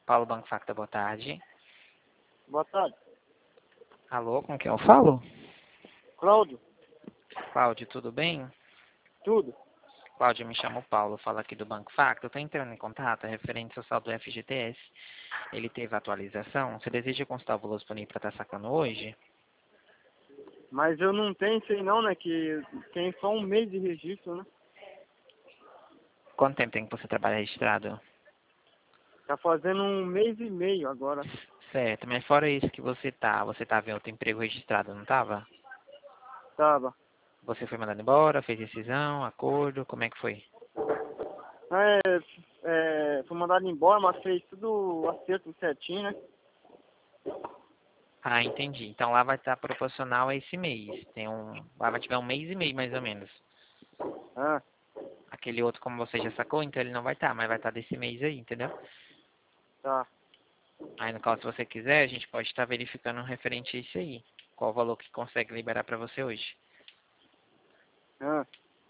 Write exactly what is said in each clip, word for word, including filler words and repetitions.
Paulo Banco Facta, boa tarde. Boa tarde. Alô, com quem eu falo? Cláudio, Cláudio, tudo bem? tudo. Cláudio, me chamo Paulo, falo aqui do Banco Facta. Eu estou entrando em contato referente ao saldo do F G T S. Ele teve atualização. Você deseja consultar o valor disponível para estar sacando hoje? Mas eu não tenho isso aí não, né? Que tem só um mês de registro, né? Quanto tempo tem que você trabalha registrado? Tá fazendo um mês e meio agora. Certo, mas fora isso que você tá, você tava em outro emprego registrado, não tava? Tava. Você foi mandado embora, fez decisão, acordo, como é que foi? É, é, fui mandado embora, mas fez tudo acerto certinho, né? Ah, entendi. Então lá vai estar proporcional a esse mês. Tem um, lá vai tiver um mês e meio mais ou menos. Ah, Aquele outro, como você já sacou, então ele não vai estar, mas vai estar desse mês aí, entendeu? tá. Aí no caso, se você quiser, a gente pode estar verificando referente a isso aí. Qual o valor que consegue liberar para você hoje? Ah.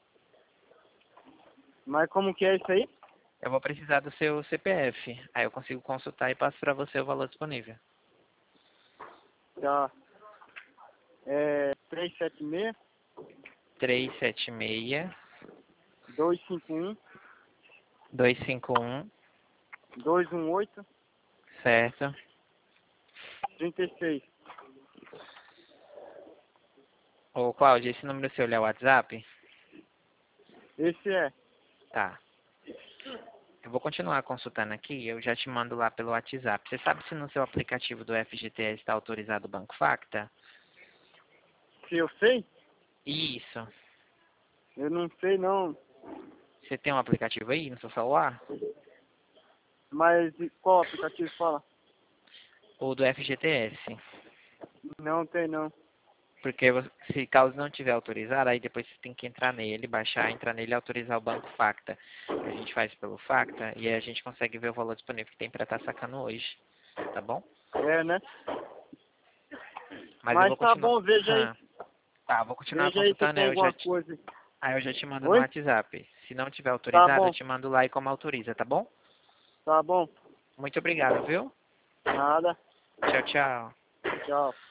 Mas como que é isso aí? Eu vou precisar do seu C P F. Aí eu consigo consultar e passo para você o valor disponível. Tá. É três sete seis, três sete seis, dois cinco um, dois cinco um, dois um oito, certo? trinta e seis. Ô, Cláudio, esse número seu é o WhatsApp? Esse é. Tá. Eu vou continuar consultando aqui, eu já te mando lá pelo WhatsApp. Você sabe se no seu aplicativo do F G T S está autorizado o Banco Facta? Se eu sei? Isso. Eu não sei não. Você tem um aplicativo aí no seu celular? Mas qual aplicativo fala? Ou do F G T S? Não tem não. Porque você- se caso não tiver autorizado, aí depois você tem que entrar nele, baixar, entrar nele e autorizar o Banco Facta. A gente faz pelo Facta e aí a gente consegue ver o valor disponível que tem para estar sacando hoje. Tá bom? É, né? Mas eu Mas vou tá continuar. bom, veja aí. Ah, tá, vou continuar Veja aí se consultando, tem aí eu já alguma te, coisa. aí eu já te mando no Oi? WhatsApp. Se não tiver Tá autorizado, eu bom, te mando lá e como autoriza, tá bom? tá bom. Muito obrigado, viu? Nada. Tchau, tchau. Tchau.